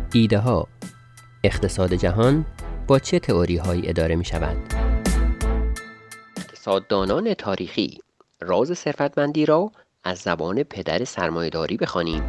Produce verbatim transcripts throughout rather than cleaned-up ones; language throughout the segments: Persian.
ایده ها. اقتصاد جهان با چه تئوری هایی اداره می شود؟ اقتصاددانان تاریخی راز ثروتمندی را از زبان پدر سرمایه‌داری بخوانیم.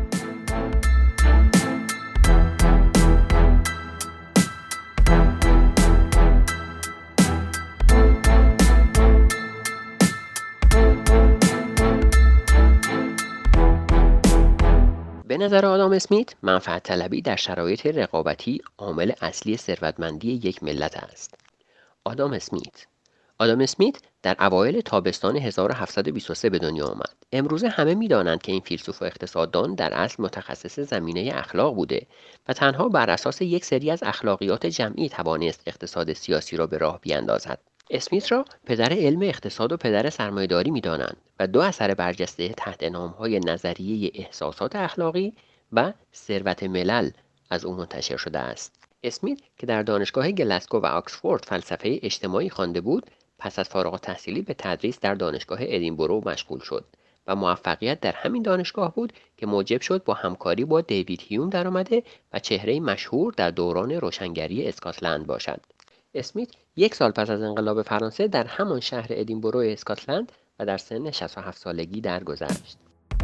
به نظر آدام اسمیت، منفعت طلبی در شرایط رقابتی عامل اصلی ثروتمندی یک ملت است. آدام اسمیت آدام اسمیت در اوایل تابستان هزار و هفتصد و بیست و سه به دنیا آمد. امروزه همه می‌دانند که این فیلسوف و اقتصاددان در اصل متخصص زمینه اخلاق بوده و تنها بر اساس یک سری از اخلاقیات جمعی توانست اقتصاد سیاسی را به راه بیاندازد. اسمیت را پدر علم اقتصاد و پدر سرمایه‌داری می‌دانند و دو اثر برجسته تحت نام‌های نظریه احساسات اخلاقی و ثروت ملل از او منتشر شده است. اسمیت که در دانشگاه گلاسگو و آکسفورد فلسفه اجتماعی خوانده بود، پس از فارغ التحصیلی به تدریس در دانشگاه ادینبرو مشغول شد و موفقیت در همین دانشگاه بود که موجب شد با همکاری با دیوید هیوم درآمده و چهره مشهور در دوران روشنگری اسکاتلند باشد. اسمیت یک سال پس از انقلاب فرانسه در همان شهر ادینبرو اسکاتلند و در سن شصت و هفت سالگی درگذشت.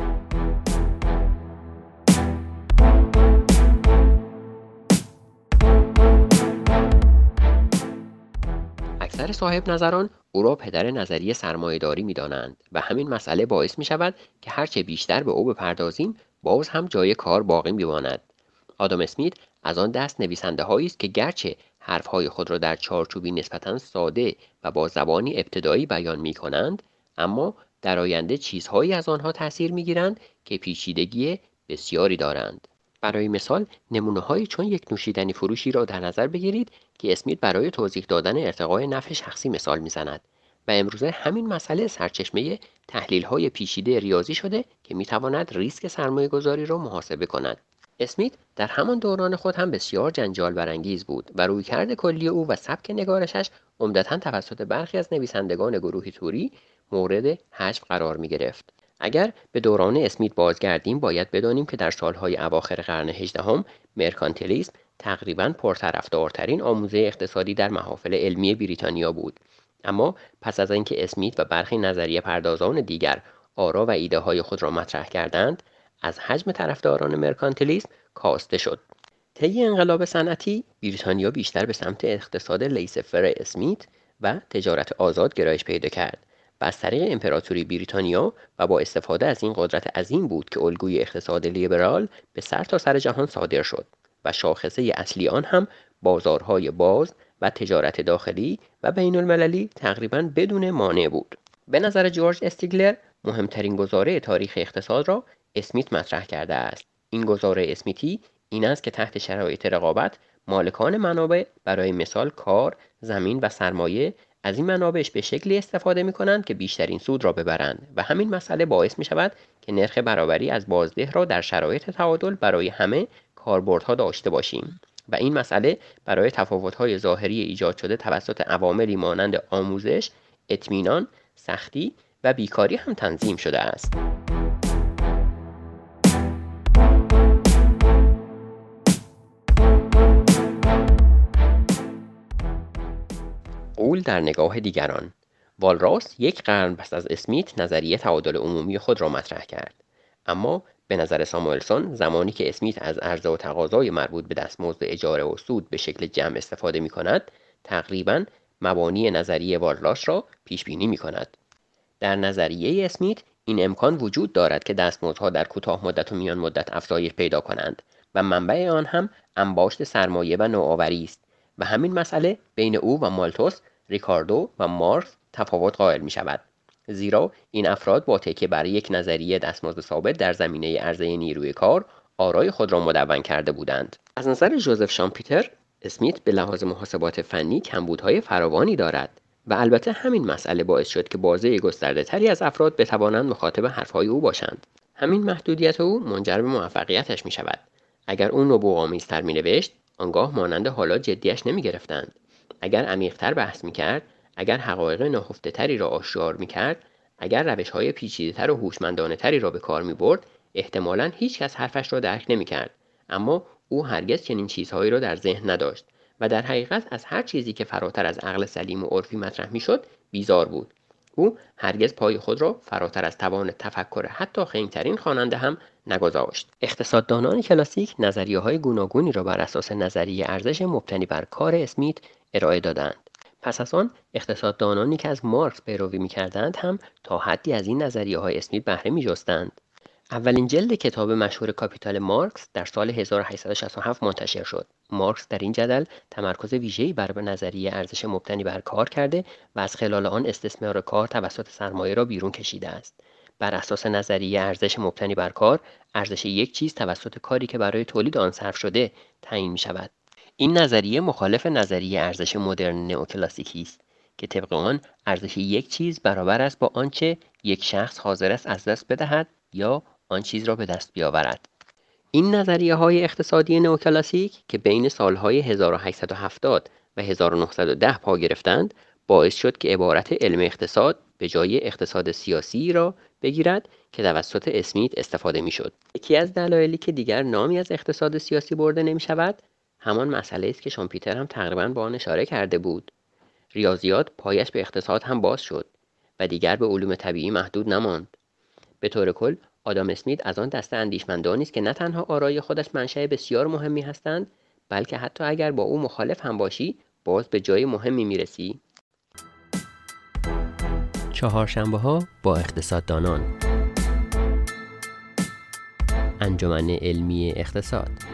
اکثر صاحب نظران او را پدر نظریه سرمایه‌داری می‌دانند و همین مسئله باعث می‌شود که هرچه بیشتر به او بپردازیم باز هم جای کار باقی می‌ماند. آدام اسمیت از آن دست نویسنده‌هایی است که گرچه حرف‌های خود را در چارچوبی نسبتاً ساده و با زبانی ابتدایی بیان می‌کنند، اما در آینده چیزهایی از آنها تأثیر می‌گیرند که پیچیدگی بسیاری دارند. برای مثال نمونه‌هایی چون یک نوشیدنی فروشی را در نظر بگیرید که اسمیت برای توضیح دادن ارتقای نفع شخصی مثال می‌زند و امروزه همین مسئله سرچشمه تحلیل‌های پیچیده ریاضی شده که می‌تواند ریسک سرمایه‌گذاری را محاسبه کند. اسمیت در همان دوران خود هم بسیار جنجال برانگیز بود و رویکرد کلی او و سبک نگارشش عمدتاً توسط برخی از نویسندگان گروه توری مورد حذف قرار می‌گرفت. اگر به دوران اسمیت بازگردیم باید بدانیم که در سالهای اواخر قرن هجدهم مرکانتیلیسم تقریباً پرطرفدارترین آموزه اقتصادی در محافل علمی بریتانیا بود. اما پس از اینکه اسمیت و برخی نظریه پردازان دیگر آرا و ایده های خود را مطرح کردند، از حجم طرفداران مرکانتیلیسم کاسته شد. طی انقلاب صنعتی بریتانیا بیشتر به سمت اقتصاد لیسه-فر اسمیت و تجارت آزاد گرایش پیدا کرد و از طریق امپراتوری بریتانیا و با استفاده از این قدرت عظیم بود که الگوی اقتصاد لیبرال به سر تا سر جهان صادر شد و شاخصه اصلی آن هم بازارهای باز و تجارت داخلی و بین المللی تقریباً بدون مانع بود. به نظر جورج استیگلر مهمترین گزاره تاریخ اقتصاد را اسمیت مطرح کرده است. این گزاره اسمیتی این است که تحت شرایط رقابت مالکان منابع برای مثال کار، زمین و سرمایه از این منابعش به شکلی استفاده می کنند که بیشترین سود را ببرند و همین مسئله باعث می شود که نرخ برابری از بازده را در شرایط تعادل برای همه کاربردها داشته باشیم و این مسئله برای تفاوت‌های ظاهری ایجاد شده توسط عواملی مانند آموزش، اطمینان، سختی و بیکاری هم تنظیم شده است. غول در نگاه دیگران. والراس یک قرن پس از اسمیت نظریه تعادل عمومی خود را مطرح کرد، اما به نظر ساموئلسون زمانی که اسمیت از عرضه و تقاضای مربوط به دستمزد اجاره و سود به شکل جمع استفاده می کند، تقریباً مبانی نظریه والراس را پیش بینی می کند. در نظریه اسمیت این امکان وجود دارد که دستمزدها در کوتاه مدت و میان مدت افزایش پیدا کنند و منبع آن هم انباشت سرمایه و نوآوری است و همین مسئله بین او و مالتوس، ریکاردو و مارکس تفاوت قائل می شود. زیرا این افراد با تکیه بر یک نظریه دستمزد ثابت در زمینه عرضه نیروی کار آرای خود را مدون کرده بودند. از نظر ژوزف شامپیتر، اسمیت به لحاظ محاسبات فنی کمبودهای فراوانی دارد و البته همین مسئله باعث شد که بازه گسترده تری از افراد بتوانند مخاطب حرفهای او باشند. همین محدودیت او منجر به موفقیتش می شود. اگر او نبوغامیزتر می نوشت، آنگاه مانند حالا جدیش نمی گرفتند. اگر عمیق‌تر بحث می کرد، اگر حقایق نهفته تری را آشکار می کرد، اگر روش‌های پیچیده‌تر و هوشمندانه‌تری را به کار می برد، احتمالاً هیچ کس حرفش را درک نمی کرد. اما او هرگز چنین چیزهایی را در ذهن نداشت و در حقیقت از هر چیزی که فراتر از عقل سلیم و عرفی مطرح میشد بیزار بود. او هرگز پای خود را فراتر از توان تفکر حتی خنگ‌ترین خواننده هم نگذاشت. اقتصاددانان کلاسیک نظریه‌های گوناگونی را بر اساس نظریه ارزش مبتنی بر کار اسمیت ارائه دادند. پس از آن اقتصاددانانی که از مارکس پیروی می‌کردند هم تا حدی از این نظریه‌های اسمیت بهره می‌جستند. اولین جلد کتاب مشهور کاپیتال مارکس در سال هزار و هشتصد و شصت و هفت منتشر شد. مارکس در این جدل تمرکز ویژه‌ای بر نظریه ارزش مبتنی بر کار کرده و از خلال آن استثمار کار توسط سرمایه را بیرون کشیده است. بر اساس نظریه ارزش مبتنی بر کار، ارزش یک چیز توسط کاری که برای تولید آن صرف شده تعیین می‌شود. این نظریه مخالف نظریه ارزش مدرن نئوکلاسیکی است که طبق آن ارزش یک چیز برابر است با آنچه یک شخص حاضر است از دست بدهد یا آن چیز را به دست بیاورد. این نظریه‌های اقتصادی نئوکلاسیک که بین سالهای هزار و هشتصد و هفتاد و هزار و نهصد و ده پا گرفتند، باعث شد که عبارت علم اقتصاد به جای اقتصاد سیاسی را بگیرد که توسط اسمیت استفاده می‌شد. یکی از دلایلی که دیگر نامی از اقتصاد سیاسی برده نمی‌شود، همان مسئله است که شامپیتر هم تقریباً به آن اشاره کرده بود. ریاضیات پایش به اقتصاد هم باز شد و دیگر به علوم طبیعی محدود نماند. به طور کل آدام اسمیت از آن دسته اندیشمندانی است که نه تنها آرای خودش منشأ بسیار مهمی هستند، بلکه حتی اگر با او مخالف هم باشی باز به جای مهمی میرسی. چهارشنبه‌ها با اقتصاددانان. انجمن علمی اقتصاد.